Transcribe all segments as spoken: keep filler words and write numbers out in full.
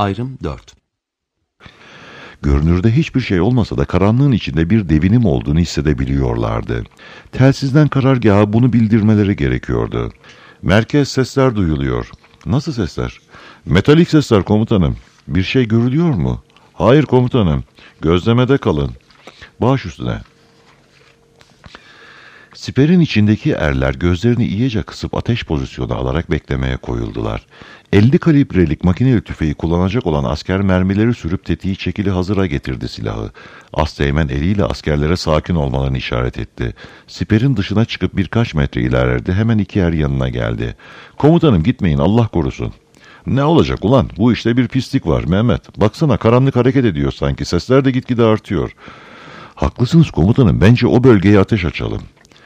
Ayrım dört. Görünürde hiçbir şey olmasa da karanlığın içinde bir devinim olduğunu hissedebiliyorlardı. Telsizden karargaha bunu bildirmeleri gerekiyordu. Merkez, sesler duyuluyor. Nasıl sesler? Metalik sesler komutanım. Bir şey görülüyor mu? Hayır komutanım. Gözlemede kalın. Baş üstüne. Siperin içindeki erler gözlerini iyice kısıp ateş pozisyonu alarak beklemeye koyuldular. elli kalibrelik makineli tüfeği kullanacak olan asker mermileri sürüp tetiği çekili hazıra getirdi silahı. Asteğmen eliyle askerlere sakin olmalarını işaret etti. Siperin dışına çıkıp birkaç metre ilerledi, hemen iki er yanına geldi. Komutanım gitmeyin, Allah korusun. Ne olacak ulan? Bu işte bir pislik var Mehmet. Baksana, karanlık hareket ediyor sanki. Sesler de gitgide artıyor. Haklısınız komutanım. Bence o bölgeye ateş açalım.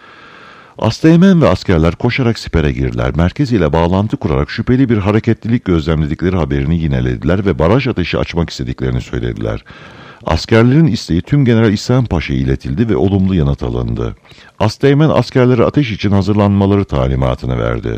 Asteğmen ve askerler koşarak sipere girdiler. Merkez ile bağlantı kurarak şüpheli bir hareketlilik gözlemledikleri haberini yinelediler ve baraj ateşi açmak istediklerini söylediler. Askerlerin isteği tüm General İhsan Paşa'ya iletildi ve olumlu yanıt alındı. Asteğmen askerlere ateş için hazırlanmaları talimatını verdi.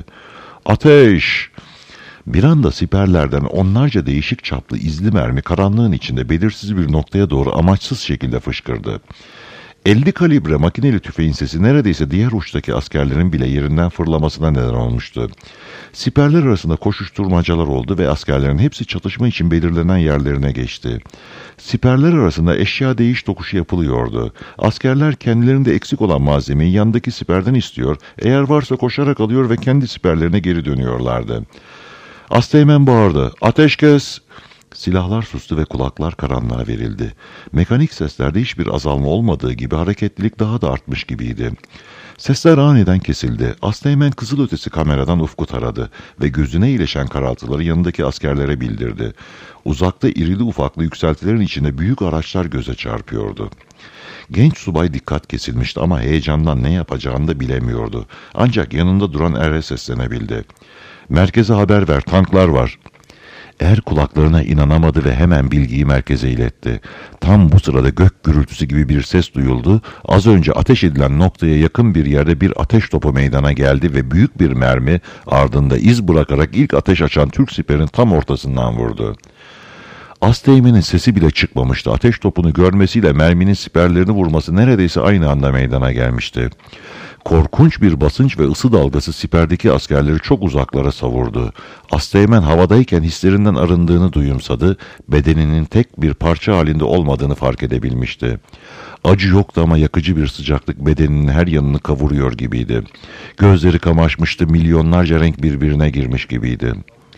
Ateş! Bir anda siperlerden onlarca değişik çaplı izli mermi karanlığın içinde belirsiz bir noktaya doğru amaçsız şekilde fışkırdı. elli kalibre makineli tüfeğin sesi neredeyse diğer uçtaki askerlerin bile yerinden fırlamasına neden olmuştu. Siperler arasında koşuşturmacalar oldu ve askerlerin hepsi çatışma için belirlenen yerlerine geçti. Siperler arasında eşya değiş tokuşu yapılıyordu. Askerler kendilerinde eksik olan malzemeyi yandaki siperden istiyor, eğer varsa koşarak alıyor ve kendi siperlerine geri dönüyorlardı. Asteğmen bağırdı. Ateşkes! Silahlar sustu ve kulaklar karanlığa verildi. Mekanik seslerde hiçbir azalma olmadığı gibi hareketlilik daha da artmış gibiydi. Sesler aniden kesildi. Asteğmen kızılötesi kameradan ufku taradı ve gözüne iyileşen karaltıları yanındaki askerlere bildirdi. Uzakta irili ufaklı yükseltilerin içinde büyük araçlar göze çarpıyordu. Genç subay dikkat kesilmişti ama heyecandan ne yapacağını da bilemiyordu. Ancak yanında duran ere seslenebildi. Merkeze haber ver, tanklar var. Er kulaklarına inanamadı ve hemen bilgiyi merkeze iletti. Tam bu sırada gök gürültüsü gibi bir ses duyuldu. Az önce ateş edilen noktaya yakın bir yerde bir ateş topu meydana geldi ve büyük bir mermi ardında iz bırakarak ilk ateş açan Türk siperin tam ortasından vurdu. Asteğmen'in sesi bile çıkmamıştı. Ateş topunu görmesiyle merminin siperlerini vurması neredeyse aynı anda meydana gelmişti. Korkunç bir basınç ve ısı dalgası siperdeki askerleri çok uzaklara savurdu. Asteğmen havadayken hislerinden arındığını duyumsadı, bedeninin tek bir parça halinde olmadığını fark edebilmişti. Acı yoktu ama yakıcı bir sıcaklık bedeninin her yanını kavuruyor gibiydi. Gözleri kamaşmıştı, milyonlarca renk birbirine girmiş gibiydi.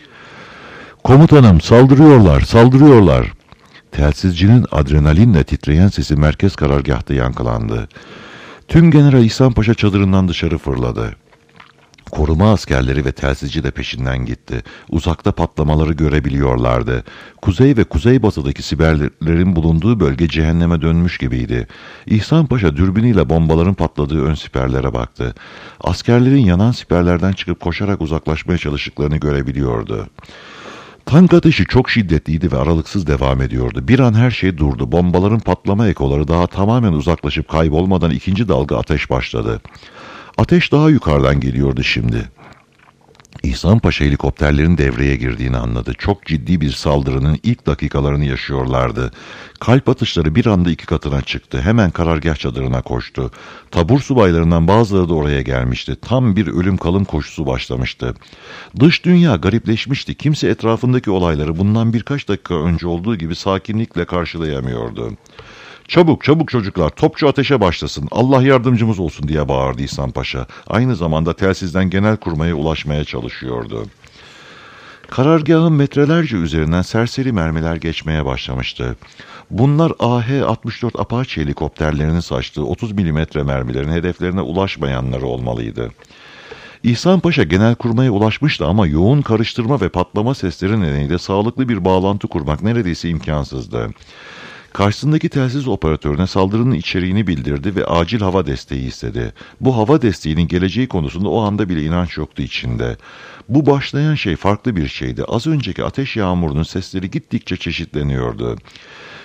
Komutanım, saldırıyorlar, saldırıyorlar. Telsizcinin adrenalinle titreyen sesi merkez karargahta yankılandı. Tüm General İhsan Paşa çadırından dışarı fırladı. Koruma askerleri ve telsizci de peşinden gitti. Uzakta patlamaları görebiliyorlardı. Kuzey ve kuzeybatıdaki siperlerin bulunduğu bölge cehenneme dönmüş gibiydi. İhsan Paşa dürbünüyle bombaların patladığı ön siperlere baktı. Askerlerin yanan siperlerden çıkıp koşarak uzaklaşmaya çalıştıklarını görebiliyordu. Tank ateşi çok şiddetliydi ve aralıksız devam ediyordu. Bir an her şey durdu. Bombaların patlama ekoları daha tamamen uzaklaşıp kaybolmadan ikinci dalga ateş başladı. Ateş daha yukarıdan geliyordu şimdi. İhsan Paşa helikopterlerin devreye girdiğini anladı. Çok ciddi bir saldırının ilk dakikalarını yaşıyorlardı. Kalp atışları bir anda iki katına çıktı. Hemen karargah çadırına koştu. Tabur subaylarından bazıları da oraya gelmişti. Tam bir ölüm kalım koşusu başlamıştı. Dış dünya garipleşmişti. Kimse etrafındaki olayları bundan birkaç dakika önce olduğu gibi sakinlikle karşılayamıyordu. Çabuk çabuk çocuklar, topçu ateşe başlasın, Allah yardımcımız olsun diye bağırdı İhsan Paşa. Aynı zamanda telsizden genelkurmaya ulaşmaya çalışıyordu. Karargahın metrelerce üzerinden serseri mermiler geçmeye başlamıştı. Bunlar A H altmış dört Apache helikopterlerinin saçtığı otuz milimetre mermilerin hedeflerine ulaşmayanları olmalıydı. İhsan Paşa genelkurmaya ulaşmıştı ama yoğun karıştırma ve patlama sesleri nedeniyle sağlıklı bir bağlantı kurmak neredeyse imkansızdı. Karşısındaki telsiz operatörüne saldırının içeriğini bildirdi ve acil hava desteği istedi. Bu hava desteğinin geleceği konusunda o anda bile inanç yoktu içinde. Bu başlayan şey farklı bir şeydi. Az önceki ateş yağmurunun sesleri gittikçe çeşitleniyordu.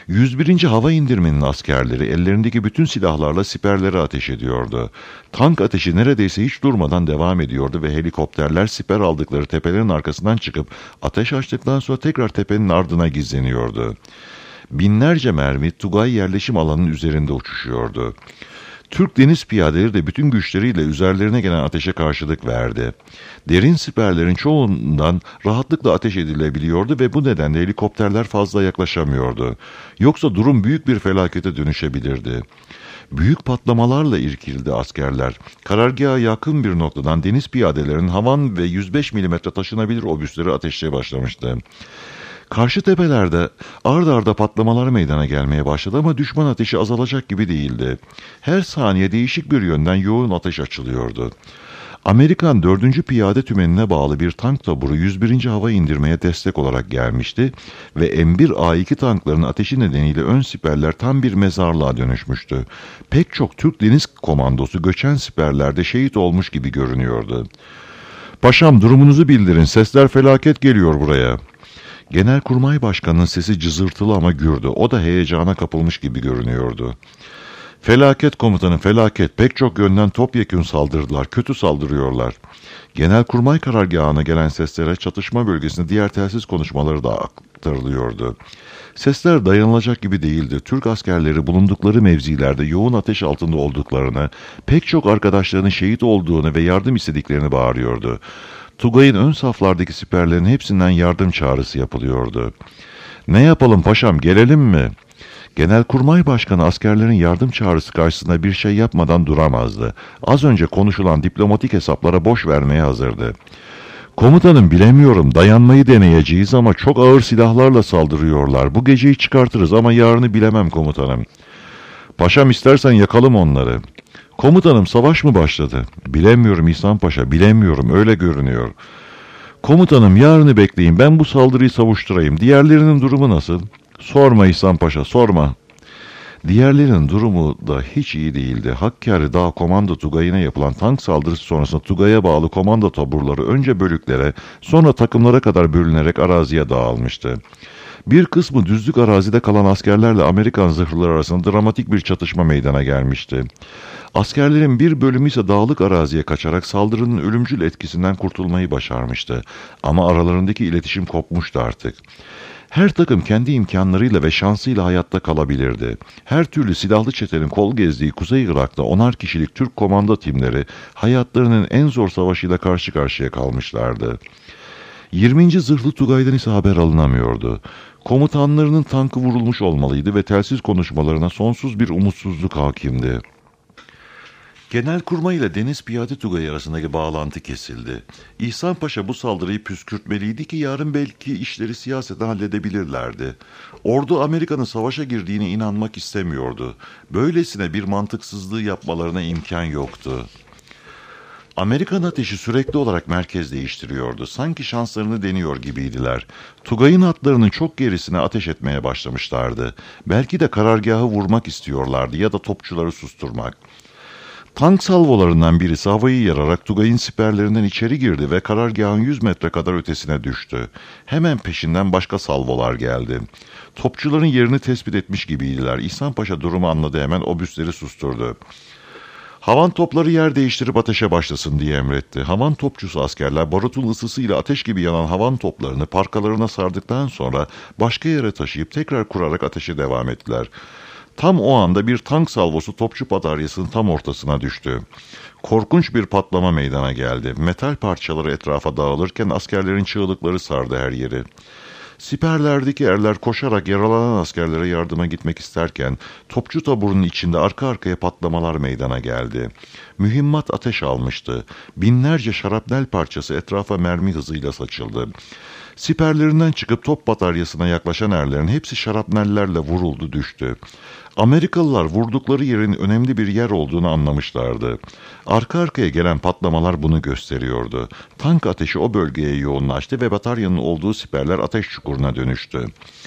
yüz birinci. Hava indirmenin askerleri ellerindeki bütün silahlarla siperlere ateş ediyordu. Tank ateşi neredeyse hiç durmadan devam ediyordu ve helikopterler siper aldıkları tepelerin arkasından çıkıp ateş açtıktan sonra tekrar tepenin ardına gizleniyordu. Binlerce mermi Tugay yerleşim alanının üzerinde uçuşuyordu. Türk deniz piyadeleri de bütün güçleriyle üzerlerine gelen ateşe karşılık verdi. Derin siperlerin çoğundan rahatlıkla ateş edilebiliyordu ve bu nedenle helikopterler fazla yaklaşamıyordu. Yoksa durum büyük bir felakete dönüşebilirdi. Büyük patlamalarla irkildi askerler. Karargaha yakın bir noktadan deniz piyadelerinin havan ve yüz beş milimetre taşınabilir obüsleri ateşlemeye başlamıştı. Karşı tepelerde ard arda patlamalar meydana gelmeye başladı ama düşman ateşi azalacak gibi değildi. Her saniye değişik bir yönden yoğun ateş açılıyordu. Amerikan dördüncü. Piyade Tümeni'ne bağlı bir tank taburu yüz birinci. Hava indirmeye destek olarak gelmişti ve M bir A iki tankların ateşi nedeniyle ön siperler tam bir mezarlığa dönüşmüştü. Pek çok Türk Deniz Komandosu göçen siperlerde şehit olmuş gibi görünüyordu. "Paşam, durumunuzu bildirin, sesler felaket geliyor buraya." Genelkurmay Başkanı'nın sesi cızırtılı ama gürdü. O da heyecana kapılmış gibi görünüyordu. "Felaket komutanım, felaket. Pek çok yönden topyekün saldırdılar. Kötü saldırıyorlar." Genelkurmay karargahına gelen seslere çatışma bölgesinde diğer telsiz konuşmaları da aktarılıyordu. Sesler dayanılacak gibi değildi. Türk askerleri bulundukları mevzilerde yoğun ateş altında olduklarını, pek çok arkadaşlarının şehit olduğunu ve yardım istediklerini bağırıyordu. Tugay'ın ön saflardaki siperlerin hepsinden yardım çağrısı yapılıyordu. "Ne yapalım paşam, gelelim mi?" Genelkurmay Başkanı askerlerin yardım çağrısı karşısında bir şey yapmadan duramazdı. Az önce konuşulan diplomatik hesaplara boş vermeye hazırdı. "Komutanım, bilemiyorum, dayanmayı deneyeceğiz ama çok ağır silahlarla saldırıyorlar. Bu geceyi çıkartırız ama yarını bilemem komutanım." "Paşam, istersen yakalım onları." "Komutanım, savaş mı başladı?" "Bilemiyorum İhsan Paşa, bilemiyorum, öyle görünüyor." "Komutanım, yarını bekleyin, ben bu saldırıyı savuşturayım. Diğerlerinin durumu nasıl?" "Sorma İhsan Paşa, sorma." Diğerlerinin durumu da hiç iyi değildi. Hakkari Dağ Komando Tugayı'na yapılan tank saldırısı sonrasında Tugay'a bağlı komando taburları önce bölüklere, sonra takımlara kadar bölünerek araziye dağılmıştı. Bir kısmı düzlük arazide kalan askerlerle Amerikan zırhlıları arasında dramatik bir çatışma meydana gelmişti. Askerlerin bir bölümü ise dağlık araziye kaçarak saldırının ölümcül etkisinden kurtulmayı başarmıştı. Ama aralarındaki iletişim kopmuştu artık. Her takım kendi imkanlarıyla ve şansıyla hayatta kalabilirdi. Her türlü silahlı çetenin kol gezdiği Kuzey Irak'ta onar kişilik Türk komando timleri hayatlarının en zor savaşıyla karşı karşıya kalmışlardı. yirminci. Zırhlı Tugay'dan ise haber alınamıyordu. Komutanlarının tankı vurulmuş olmalıydı ve telsiz konuşmalarına sonsuz bir umutsuzluk hakimdi. Genelkurmay ile Deniz Piyade Tugayı arasındaki bağlantı kesildi. İhsan Paşa bu saldırıyı püskürtmeliydi ki yarın belki işleri siyaseten halledebilirlerdi. Ordu Amerika'nın savaşa girdiğine inanmak istemiyordu. Böylesine bir mantıksızlığı yapmalarına imkan yoktu. Amerikan ateşi sürekli olarak merkez değiştiriyordu. Sanki şanslarını deniyor gibiydiler. Tugay'ın hatlarının çok gerisine ateş etmeye başlamışlardı. Belki de karargahı vurmak istiyorlardı ya da topçuları susturmak. Tank salvolarından birisi havayı yararak Tugay'ın siperlerinden içeri girdi ve karargahın yüz metre kadar ötesine düştü. Hemen peşinden başka salvolar geldi. Topçuların yerini tespit etmiş gibiydiler. İhsan Paşa durumu anladı, hemen obüsleri susturdu. "Havan topları yer değiştirip ateşe başlasın," diye emretti. Havan topçusu askerler barutun ısısıyla ateş gibi yanan havan toplarını parkalarına sardıktan sonra başka yere taşıyıp tekrar kurarak ateşe devam ettiler. Tam o anda bir tank salvosu topçu bataryasının tam ortasına düştü. Korkunç bir patlama meydana geldi. Metal parçaları etrafa dağılırken askerlerin çığlıkları sardı her yeri. Siperlerdeki erler koşarak yaralanan askerlere yardıma gitmek isterken topçu taburunun içinde arka arkaya patlamalar meydana geldi. Mühimmat ateş almıştı. Binlerce şarapnel parçası etrafa mermi hızıyla saçıldı. Siperlerinden çıkıp top bataryasına yaklaşan erlerin hepsi şarapnellerle vuruldu, düştü. Amerikalılar vurdukları yerin önemli bir yer olduğunu anlamışlardı. Arka arkaya gelen patlamalar bunu gösteriyordu. Tank ateşi o bölgeye yoğunlaştı ve bataryanın olduğu siperler ateş çukuruna dönüştü.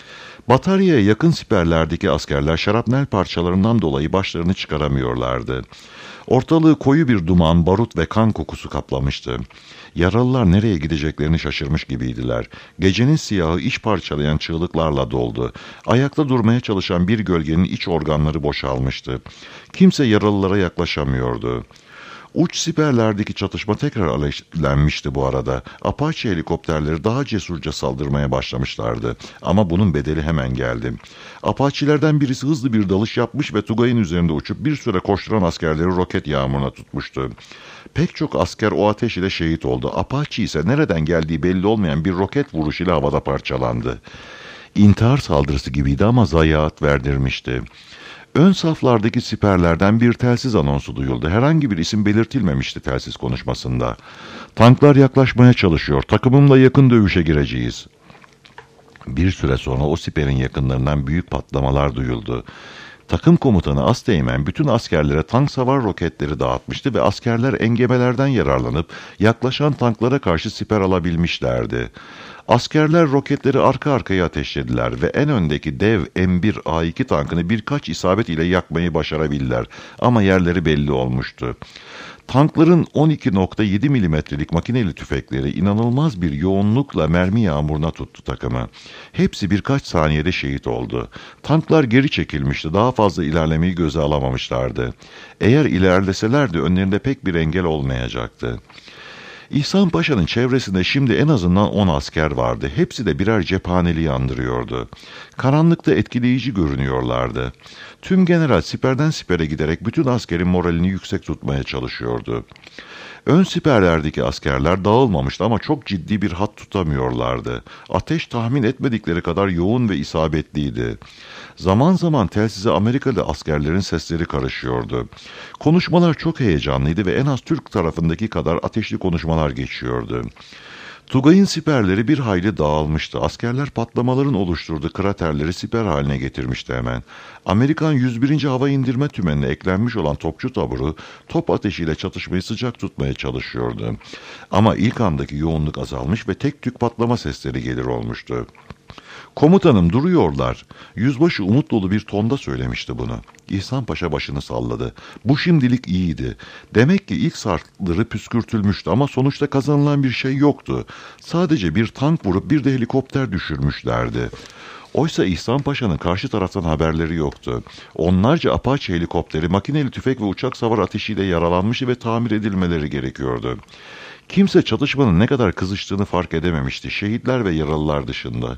Batarya'ya yakın siperlerdeki askerler şarapnel parçalarından dolayı başlarını çıkaramıyorlardı. Ortalığı koyu bir duman, barut ve kan kokusu kaplamıştı. Yaralılar nereye gideceklerini şaşırmış gibiydiler. Gecenin siyahı iç parçalayan çığlıklarla doldu. Ayakta durmaya çalışan bir gölgenin iç organları boşalmıştı. Kimse yaralılara yaklaşamıyordu. Uç siperlerdeki çatışma tekrar alevlenmişti bu arada. Apache helikopterleri daha cesurca saldırmaya başlamışlardı. Ama bunun bedeli hemen geldi. Apache'lerden birisi hızlı bir dalış yapmış ve Tugay'ın üzerinde uçup bir süre koşturan askerleri roket yağmuruna tutmuştu. Pek çok asker o ateş ile şehit oldu. Apache ise nereden geldiği belli olmayan bir roket vuruşuyla havada parçalandı. İntihar saldırısı gibiydi ama zayiat verdirmişti. Ön saflardaki siperlerden bir telsiz anonsu duyuldu. Herhangi bir isim belirtilmemişti telsiz konuşmasında. Tanklar yaklaşmaya çalışıyor. Takımımla yakın dövüşe gireceğiz. Bir süre sonra o siperin yakınlarından büyük patlamalar duyuldu. Takım komutanı Asteğmen bütün askerlere tank savar roketleri dağıtmıştı ve askerler engebelerden yararlanıp yaklaşan tanklara karşı siper alabilmişlerdi. Askerler roketleri arka arkaya ateşlediler ve en öndeki dev M bir A iki tankını birkaç isabet ile yakmayı başarabildiler ama yerleri belli olmuştu. Tankların on iki nokta yedi milimetrelik makineli tüfekleri inanılmaz bir yoğunlukla mermi yağmuruna tuttu takımı. Hepsi birkaç saniyede şehit oldu. Tanklar geri çekilmişti, daha fazla ilerlemeyi göze alamamışlardı. Eğer ilerleselerdi önlerinde pek bir engel olmayacaktı. İhsan Paşa'nın çevresinde şimdi en azından on asker vardı. Hepsi de birer cephaneli andırıyordu. Karanlıkta etkileyici görünüyorlardı. Tüm general siperden sipere giderek bütün askerin moralini yüksek tutmaya çalışıyordu. Ön siperlerdeki askerler dağılmamıştı ama çok ciddi bir hat tutamıyorlardı. Ateş tahmin etmedikleri kadar yoğun ve isabetliydi. Zaman zaman telsize Amerikalı askerlerin sesleri karışıyordu. Konuşmalar çok heyecanlıydı ve en az Türk tarafındaki kadar ateşli konuşmalar geçiyordu. Tugay'ın siperleri bir hayli dağılmıştı. Askerler patlamaların oluşturduğu kraterleri siper haline getirmişti hemen. Amerikan yüz birinci Hava İndirme Tümeni'ne eklenmiş olan topçu taburu top ateşiyle çatışmayı sıcak tutmaya çalışıyordu. Ama ilk andaki yoğunluk azalmış ve tek tük patlama sesleri gelir olmuştu. Komutanım duruyorlar. Yüzbaşı umut dolu bir tonda söylemişti bunu. İhsan Paşa başını salladı. Bu şimdilik iyiydi. Demek ki ilk saldırı püskürtülmüştü ama sonuçta kazanılan bir şey yoktu. Sadece bir tank vurup bir de helikopter düşürmüşlerdi. Oysa İhsan Paşa'nın karşı taraftan haberleri yoktu. Onlarca Apache helikopteri makineli tüfek ve uçak savar ateşiyle yaralanmıştı ve tamir edilmeleri gerekiyordu. Kimse çatışmanın ne kadar kızıştığını fark edememişti. Şehitler ve yaralılar dışında.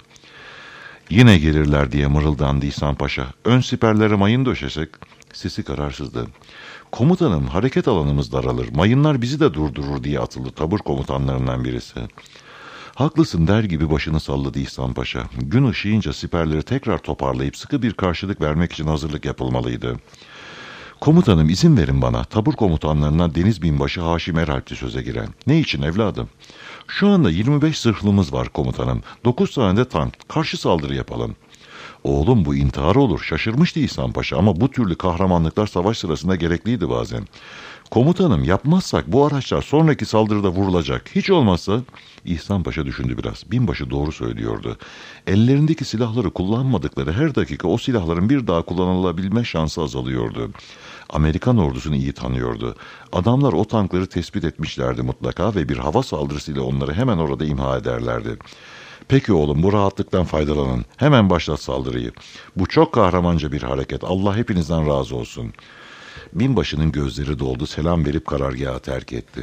Yine gelirler diye mırıldandı İhsan Paşa. Ön siperlere mayın döşesek. Sesi kararsızdı. Komutanım hareket alanımız daralır. Mayınlar bizi de durdurur diye atıldı tabur komutanlarından birisi. Haklısın der gibi başını salladı İhsan Paşa. Gün ışıyınca siperleri tekrar toparlayıp sıkı bir karşılık vermek için hazırlık yapılmalıydı. Komutanım izin verin bana. Tabur komutanlarından Deniz Binbaşı Haşim Eralp'ti söze giren. Ne için evladım? Şu anda yirmi beş zırhlımız var komutanım. dokuz tane de tank. Karşı saldırı yapalım. Oğlum bu intihar olur. Şaşırmıştı İhsan Paşa ama bu türlü kahramanlıklar savaş sırasında gerekliydi bazen. Komutanım yapmazsak bu araçlar sonraki saldırıda vurulacak. Hiç olmazsa... İhsan Paşa düşündü biraz. Binbaşı doğru söylüyordu. Ellerindeki silahları kullanmadıkları her dakika o silahların bir daha kullanılabilme şansı azalıyordu. Amerikan ordusunu iyi tanıyordu. Adamlar o tankları tespit etmişlerdi mutlaka ve bir hava saldırısıyla onları hemen orada imha ederlerdi. Peki oğlum bu rahatlıktan faydalanın. Hemen başlat saldırıyı. Bu çok kahramanca bir hareket. Allah hepinizden razı olsun. Binbaşının gözleri doldu. Selam verip karargahı terk etti.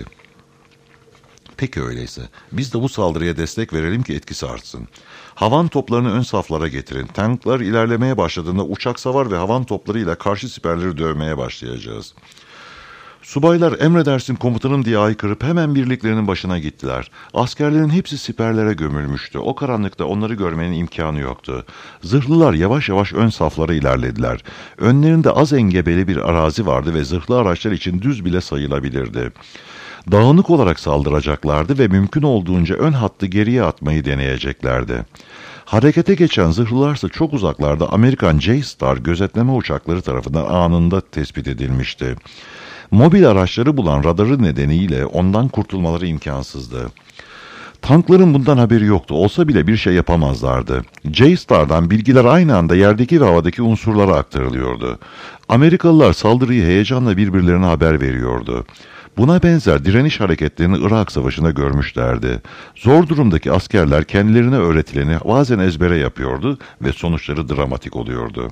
Peki öyleyse. Biz de bu saldırıya destek verelim ki etkisi artsın. Havan toplarını ön saflara getirin. Tanklar ilerlemeye başladığında uçak savar ve havan toplarıyla karşı siperleri dövmeye başlayacağız. Subaylar emredersin komutanım diye aykırıp hemen birliklerinin başına gittiler. Askerlerin hepsi siperlere gömülmüştü. O karanlıkta onları görmenin imkanı yoktu. Zırhlılar yavaş yavaş ön saflara ilerlediler. Önlerinde az engebeli bir arazi vardı ve zırhlı araçlar için düz bile sayılabilirdi. Dağınık olarak saldıracaklardı ve mümkün olduğunca ön hattı geriye atmayı deneyeceklerdi. Harekete geçen zırhlılarsa çok uzaklarda Amerikan J-Star gözetleme uçakları tarafından anında tespit edilmişti. Mobil araçları bulan radarı nedeniyle ondan kurtulmaları imkansızdı. Tankların bundan haberi yoktu. Olsa bile bir şey yapamazlardı. J-Star'dan bilgiler aynı anda yerdeki ve havadaki unsurlara aktarılıyordu. Amerikalılar saldırıyı heyecanla birbirlerine haber veriyordu. Buna benzer direniş hareketlerini Irak Savaşı'nda görmüşlerdi. Zor durumdaki askerler kendilerine öğretileni bazen ezbere yapıyordu ve sonuçları dramatik oluyordu.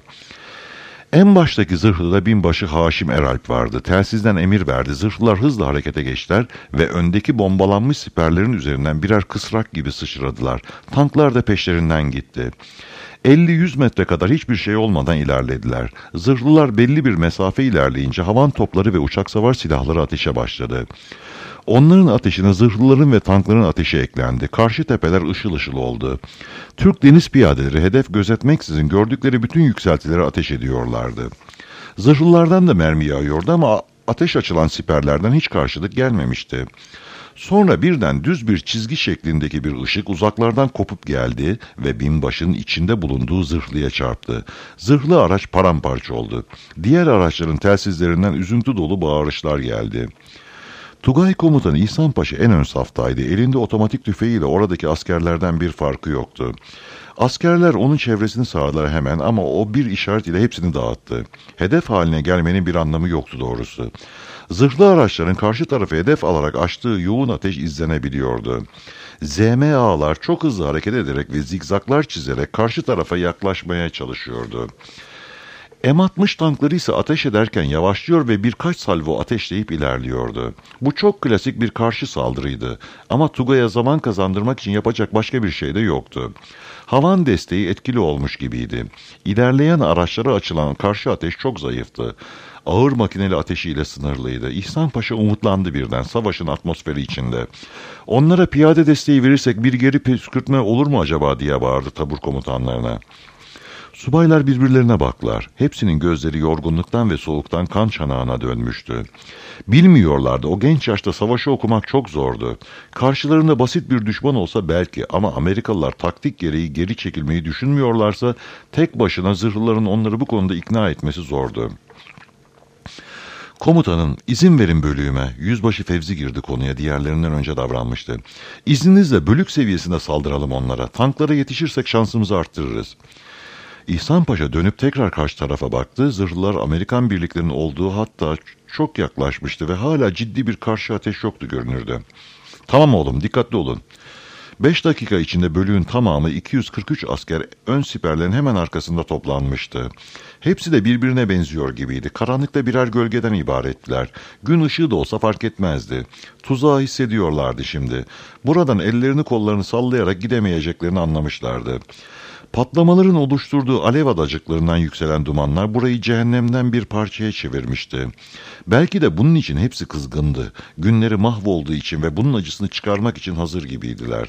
En baştaki zırhlıda binbaşı Haşim Eralp vardı. Telsizden emir verdi. Zırhlılar hızla harekete geçtiler ve öndeki bombalanmış siperlerin üzerinden birer kısrak gibi sıçradılar. Tanklar da peşlerinden gitti. elli yüz metre kadar hiçbir şey olmadan ilerlediler. Zırhlılar belli bir mesafe ilerleyince havan topları ve uçak savar silahları ateşe başladı. Onların ateşine zırhlıların ve tankların ateşi eklendi. Karşı tepeler ışıl ışıl oldu. Türk deniz piyadeleri hedef gözetmeksizin gördükleri bütün yükseltilere ateş ediyorlardı. Zırhlılardan da mermi yağıyordu ama ateş açılan siperlerden hiç karşılık gelmemişti. Sonra birden düz bir çizgi şeklindeki bir ışık uzaklardan kopup geldi ve binbaşının içinde bulunduğu zırhlıya çarptı. Zırhlı araç paramparça oldu. Diğer araçların telsizlerinden üzüntü dolu bağırışlar geldi. Tugay komutanı İhsan Paşa en ön saftaydı. Elinde otomatik tüfeğiyle oradaki askerlerden bir farkı yoktu. Askerler onun çevresini sardılar hemen ama o bir işaret ile hepsini dağıttı. Hedef haline gelmenin bir anlamı yoktu doğrusu. Zırhlı araçların karşı tarafı hedef alarak açtığı yoğun ateş izlenebiliyordu. Z M A'lar çok hızlı hareket ederek ve zigzaklar çizerek karşı tarafa yaklaşmaya çalışıyordu. M altmış tankları ise ateş ederken yavaşlıyor ve birkaç salvo ateşleyip ilerliyordu. Bu çok klasik bir karşı saldırıydı ama Tugay'a zaman kazandırmak için yapacak başka bir şey de yoktu. Havan desteği etkili olmuş gibiydi. İlerleyen araçlara açılan karşı ateş çok zayıftı. Ağır makineli ateşiyle sınırlıydı. İhsan Paşa umutlandı birden savaşın atmosferi içinde. Onlara piyade desteği verirsek bir geri püskürtme olur mu acaba diye bağırdı tabur komutanlarına. Subaylar birbirlerine baktılar. Hepsinin gözleri yorgunluktan ve soğuktan kan çanağına dönmüştü. Bilmiyorlardı, o genç yaşta savaşı okumak çok zordu. Karşılarında basit bir düşman olsa belki ama Amerikalılar taktik gereği geri çekilmeyi düşünmüyorlarsa tek başına zırhlıların onları bu konuda ikna etmesi zordu. Komutanım, izin verin bölüğüme. Yüzbaşı Fevzi girdi konuya, diğerlerinden önce davranmıştı. İzninizle bölük seviyesinde saldıralım onlara. Tanklara yetişirsek şansımızı arttırırız. İhsan Paşa dönüp tekrar karşı tarafa baktı. Zırhlılar Amerikan birliklerinin olduğu hatta çok yaklaşmıştı ve hala ciddi bir karşı ateş yoktu görünürdü. Tamam oğlum, dikkatli olun. Beş dakika içinde bölüğün tamamı iki yüz kırk üç asker ön siperlerin hemen arkasında toplanmıştı. Hepsi de birbirine benziyor gibiydi. Karanlıkta birer gölgeden ibarettiler. Gün ışığı da olsa fark etmezdi. Tuzağı hissediyorlardı şimdi. Buradan ellerini kollarını sallayarak gidemeyeceklerini anlamışlardı. Patlamaların oluşturduğu alev adacıklarından yükselen dumanlar burayı cehennemden bir parçaya çevirmişti. Belki de bunun için hepsi kızgındı. Günleri mahvolduğu için ve bunun acısını çıkarmak için hazır gibiydiler.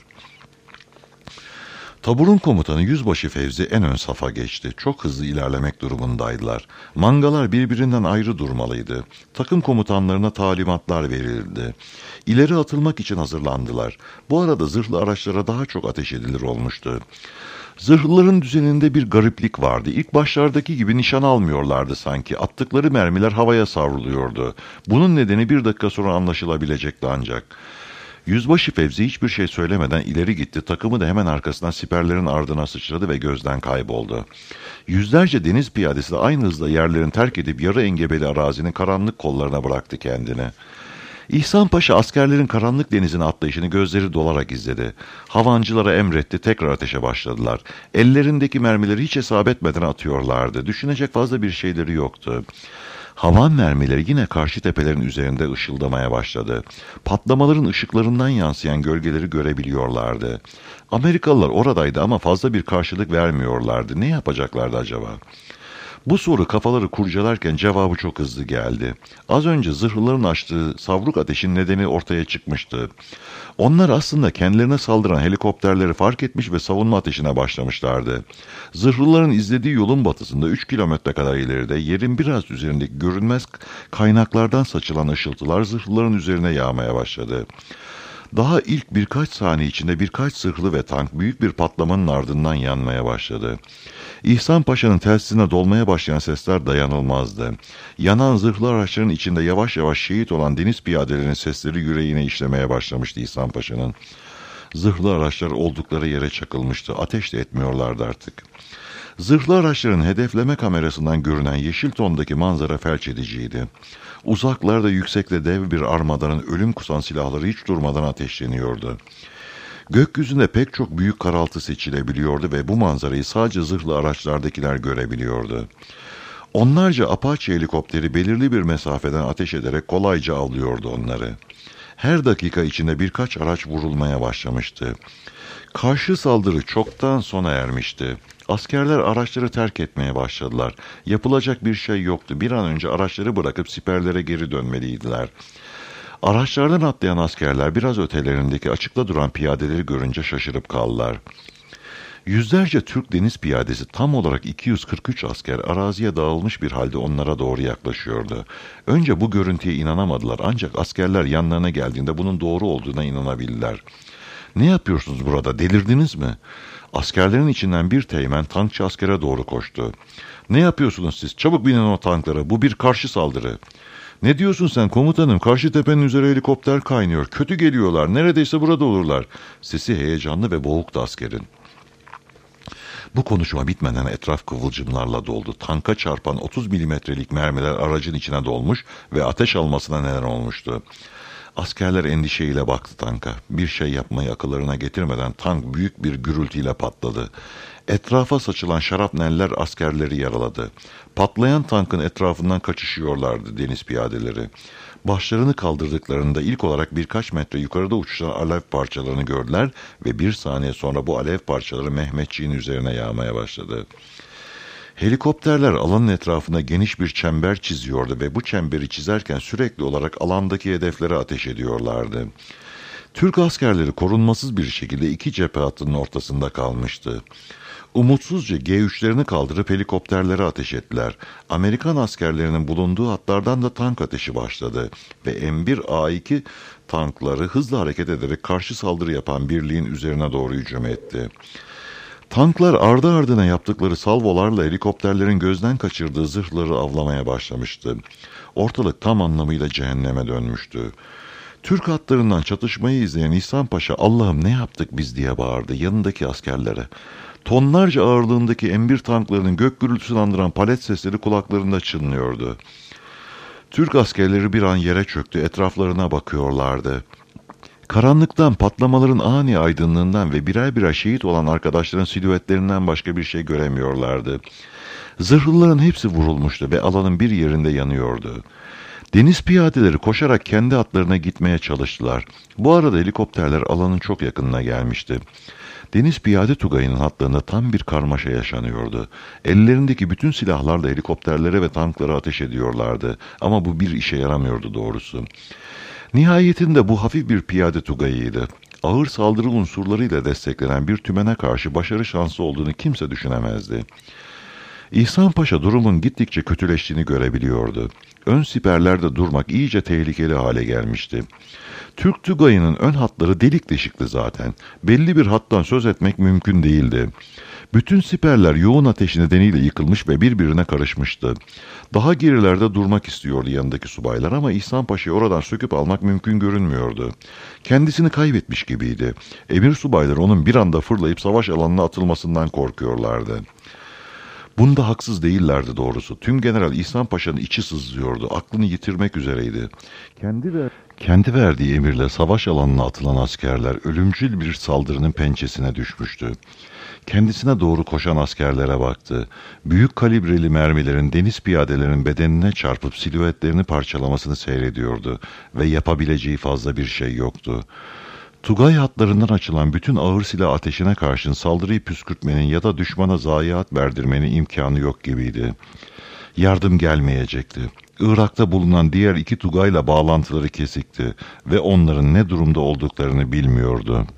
Taburun komutanı Yüzbaşı Fevzi en ön safa geçti. Çok hızlı ilerlemek durumundaydılar. Mangalar birbirinden ayrı durmalıydı. Takım komutanlarına talimatlar verildi. İleri atılmak için hazırlandılar. Bu arada zırhlı araçlara daha çok ateş edilir olmuştu. Zırhlıların düzeninde bir gariplik vardı. İlk başlardaki gibi nişan almıyorlardı sanki. Attıkları mermiler havaya savruluyordu. Bunun nedeni bir dakika sonra anlaşılabilecekti ancak. Yüzbaşı Fevzi hiçbir şey söylemeden ileri gitti. Takımı da hemen arkasından siperlerin ardına sıçradı ve gözden kayboldu. Yüzlerce deniz piyadesi de aynı hızla yerlerini terk edip yarı engebeli arazinin karanlık kollarına bıraktı kendini. İhsan Paşa askerlerin karanlık denizine atlayışını gözleri dolarak izledi. Havancılara emretti, tekrar ateşe başladılar. Ellerindeki mermileri hiç hesap etmeden atıyorlardı. Düşünecek fazla bir şeyleri yoktu. Havan mermileri yine karşı tepelerin üzerinde ışıldamaya başladı. Patlamaların ışıklarından yansıyan gölgeleri görebiliyorlardı. Amerikalılar oradaydı ama fazla bir karşılık vermiyorlardı. Ne yapacaklardı acaba? Bu soru kafaları kurcalarken cevabı çok hızlı geldi. Az önce zırhlıların açtığı savruk ateşin nedeni ortaya çıkmıştı. Onlar aslında kendilerine saldıran helikopterleri fark etmiş ve savunma ateşine başlamışlardı. Zırhlıların izlediği yolun batısında üç kilometre kadar ileride yerin biraz üzerindeki görünmez kaynaklardan saçılan ışıltılar zırhlıların üzerine yağmaya başladı. Daha ilk birkaç saniye içinde birkaç zırhlı ve tank büyük bir patlamanın ardından yanmaya başladı. İhsan Paşa'nın telsizine dolmaya başlayan sesler dayanılmazdı. Yanan zırhlı araçların içinde yavaş yavaş şehit olan deniz piyadelerinin sesleri yüreğine işlemeye başlamıştı İhsan Paşa'nın. Zırhlı araçlar oldukları yere çakılmıştı. Ateş de etmiyorlardı artık. Zırhlı araçların hedefleme kamerasından görünen yeşil tondaki manzara felç ediciydi. Uzaklarda yüksekte dev bir armadanın ölüm kusan silahları hiç durmadan ateşleniyordu. Gökyüzünde pek çok büyük karaltı seçilebiliyordu ve bu manzarayı sadece zırhlı araçlardakiler görebiliyordu. Onlarca Apache helikopteri belirli bir mesafeden ateş ederek kolayca avlıyordu onları. Her dakika içinde birkaç araç vurulmaya başlamıştı. Karşı saldırı çoktan sona ermişti. Askerler araçları terk etmeye başladılar. Yapılacak bir şey yoktu. Bir an önce araçları bırakıp siperlere geri dönmeliydiler. Araçlardan atlayan askerler biraz ötelerindeki açıkta duran piyadeleri görünce şaşırıp kaldılar. Yüzlerce Türk deniz piyadesi, tam olarak iki yüz kırk üç asker, araziye dağılmış bir halde onlara doğru yaklaşıyordu. Önce bu görüntüye inanamadılar, ancak askerler yanlarına geldiğinde bunun doğru olduğuna inanabildiler. "Ne yapıyorsunuz burada, delirdiniz mi?" Askerlerin içinden bir teğmen tankçı askere doğru koştu. "Ne yapıyorsunuz siz? Çabuk binin o tanklara, bu bir karşı saldırı." "Ne diyorsun sen komutanım? Karşı tepenin üzeri helikopter kaynıyor. Kötü geliyorlar. Neredeyse burada olurlar." Sesi heyecanlı ve boğuktu askerin. Bu konuşma bitmeden etraf kıvılcımlarla doldu. Tanka çarpan otuz milimetrelik mermiler aracın içine dolmuş ve ateş almasına neden olmuştu. Askerler endişeyle baktı tanka. Bir şey yapmayı akıllarına getirmeden tank büyük bir gürültüyle patladı. Etrafa saçılan şarapneller askerleri yaraladı. Patlayan tankın etrafından kaçışıyorlardı deniz piyadeleri. Başlarını kaldırdıklarında ilk olarak birkaç metre yukarıda uçuşan alev parçalarını gördüler ve bir saniye sonra bu alev parçaları Mehmetçiğin üzerine yağmaya başladı. Helikopterler alanın etrafına geniş bir çember çiziyordu ve bu çemberi çizerken sürekli olarak alandaki hedeflere ateş ediyorlardı. Türk askerleri korunmasız bir şekilde iki cephe hattının ortasında kalmıştı. Umutsuzca G üçlerini kaldırıp helikopterlere ateş ettiler. Amerikan askerlerinin bulunduğu hatlardan da tank ateşi başladı ve M bir A iki tankları hızla hareket ederek karşı saldırı yapan birliğin üzerine doğru hücum etti. Tanklar ardı ardına yaptıkları salvolarla helikopterlerin gözden kaçırdığı zırhları avlamaya başlamıştı. Ortalık tam anlamıyla cehenneme dönmüştü. Türk hatlarından çatışmayı izleyen İhsan Paşa, "Allah'ım ne yaptık biz?" diye bağırdı yanındaki askerlere. Tonlarca ağırlığındaki M bir tanklarının gök gürültüsünü andıran palet sesleri kulaklarında çınlıyordu. Türk askerleri bir an yere çöktü, etraflarına bakıyorlardı. Karanlıktan, patlamaların ani aydınlığından ve birer birer şehit olan arkadaşların silüetlerinden başka bir şey göremiyorlardı. Zırhlıların hepsi vurulmuştu ve alanın bir yerinde yanıyordu. Deniz piyadeleri koşarak kendi hatlarına gitmeye çalıştılar. Bu arada helikopterler alanın çok yakınına gelmişti. Deniz piyade tugayının hatlarında tam bir karmaşa yaşanıyordu. Ellerindeki bütün silahlarla helikopterlere ve tanklara ateş ediyorlardı. Ama bu bir işe yaramıyordu doğrusu. Nihayetinde bu hafif bir piyade tugayıydı. Ağır saldırı unsurlarıyla desteklenen bir tümene karşı başarı şansı olduğunu kimse düşünemezdi. İhsan Paşa durumun gittikçe kötüleştiğini görebiliyordu. Ön siperlerde durmak iyice tehlikeli hale gelmişti. Türk tugayının ön hatları delik deşikti zaten. Belli bir hattan söz etmek mümkün değildi. Bütün siperler yoğun ateş nedeniyle yıkılmış ve birbirine karışmıştı. Daha gerilerde durmak istiyordu yanındaki subaylar ama İhsan Paşa'yı oradan söküp almak mümkün görünmüyordu. Kendisini kaybetmiş gibiydi. Emir subayları onun bir anda fırlayıp savaş alanına atılmasından korkuyorlardı. Bunda haksız değillerdi doğrusu. Tüm General İhsan Paşa'nın içi sızlıyordu. Aklını yitirmek üzereydi. Kendi ve kendi verdiği emirle savaş alanına atılan askerler ölümcül bir saldırının pençesine düşmüştü. Kendisine doğru koşan askerlere baktı. Büyük kalibreli mermilerin deniz piyadelerinin bedenine çarpıp silüetlerini parçalamasını seyrediyordu ve yapabileceği fazla bir şey yoktu. Tugay hatlarından açılan bütün ağır silah ateşine karşın saldırıyı püskürtmenin ya da düşmana zayiat verdirmenin imkanı yok gibiydi. Yardım gelmeyecekti. Irak'ta bulunan diğer iki tugayla bağlantıları kesikti ve onların ne durumda olduklarını bilmiyordu.